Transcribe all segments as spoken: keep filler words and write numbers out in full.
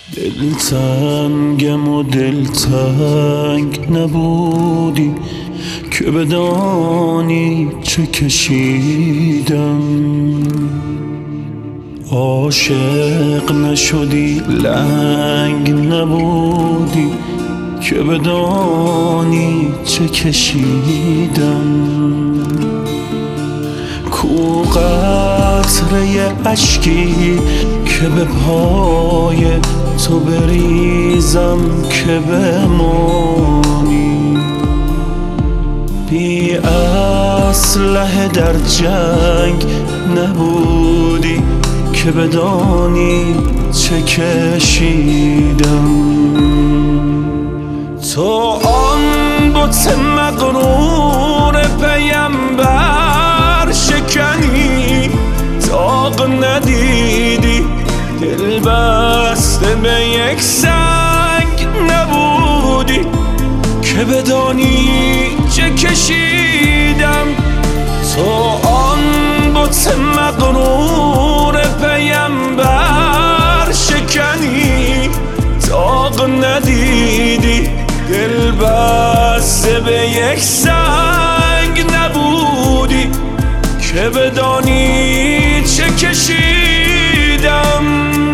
دلتنگم و دلتنگ نبودی که بدانی چه کشیدم. عاشق نشدی لنگ نبودی که بدانی چه کشیدم. کو قطره اشکی که به پای تو بریزم که بمانی. بی اسلحه در جنگ نبودی که بدانی چه کشیدم. تو آن بت مغرور پیمبر شکنی، داغ ندیدی دل بسته به یک سنگ نبودی که بدانی چه کشیدم. تو آن بت مغرور پیمبر شکنی، داغ ندیدی دل بسته به یک سنگ نبودی که بدانی چه کشیدم.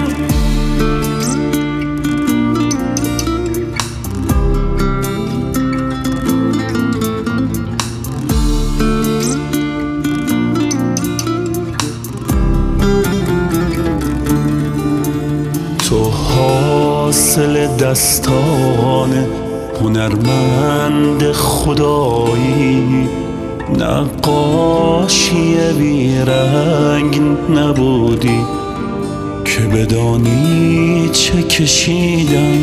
تو حاصل دستان هنرمند خدایی، نقاشی بیرنگ نبودی که بدانی چه کشیدم.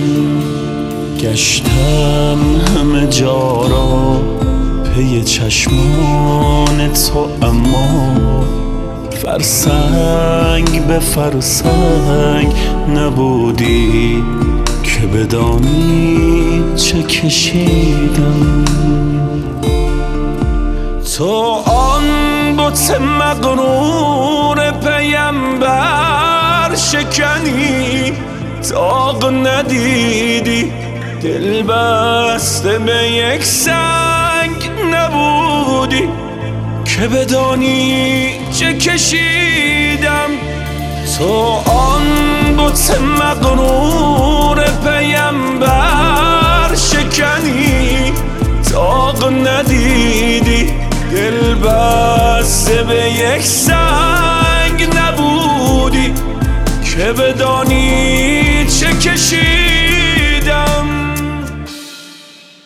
گشتم همه جا را پی چشمان تو، اما فرسنگ به فرسنگ نبودی که بدانی چه کشیدم. تو آن بت مغرور پیمبر شکنی، داغ ندیدی دل بسته به یک سنگ نبودی که بدانی چه کشیدم. تو آن بت مغرور پیمبر شکنی، داغ ندیدی دل بسته به یک سنگ نبودی که بدانی